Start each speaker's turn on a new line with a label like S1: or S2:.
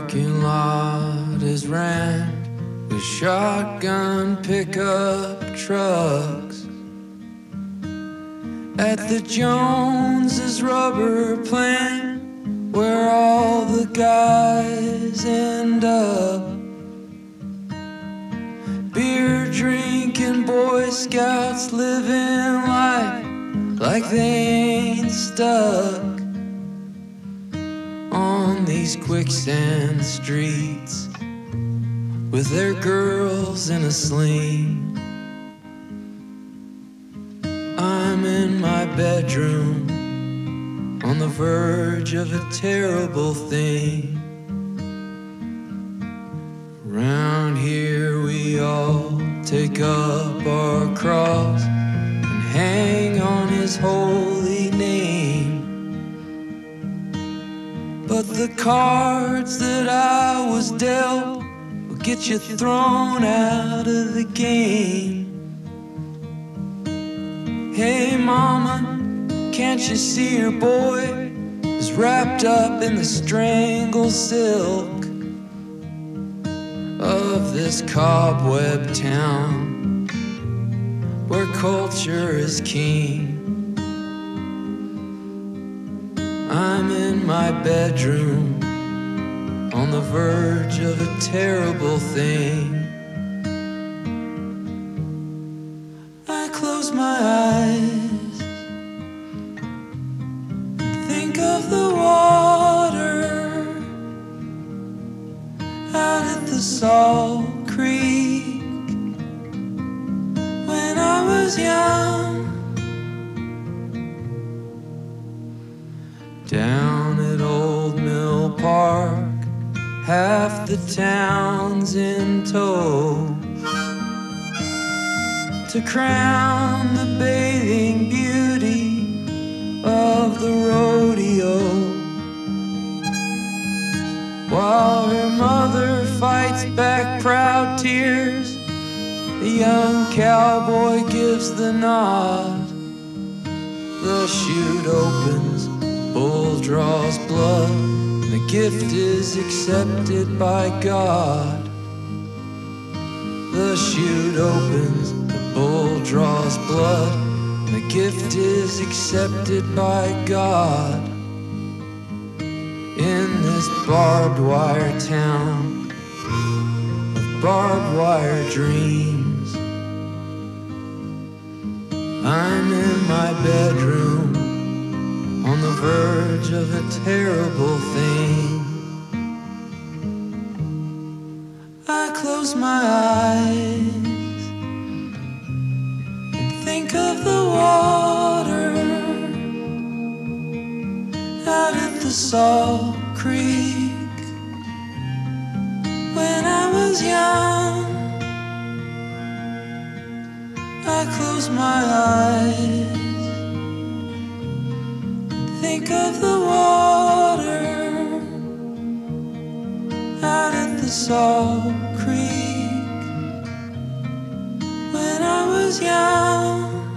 S1: parking lot is rammed with shotgun pickup trucks. At the Joneses rubber plant, where all the guys end up. Beer drinking Boy Scouts living life like they ain't stuck on these quicksand streets with their girls in a sling. I'm in my bedroom on the verge of a terrible thing. Around here we all take up our cross and hang on his holy name. But the cards that I was dealt will get you thrown out of the game. Hey mama, can't you see your boy is wrapped up in the strangle silk of this cobweb town where culture is king? I'm in my bedroom on the verge of a terrible thing. I close my eyes and think of the water out at the Salt Creek when I was young. Down at Old Mill Park, half the town's in tow to crown the bathing beauty of the rodeo, while her mother fights back proud tears. The young cowboy gives the nod. The chute opens, bull draws blood, and the gift is accepted by God. The chute opens, the bull draws blood, and the gift is accepted by God. In this barbed wire town of barbed wire dreams, I'm in my bedroom on the verge of a terrible thing. I close my eyes and think of the water out at the Salt Creek when I was young. I close my eyes, think of the water out at the Salt Creek when I was young.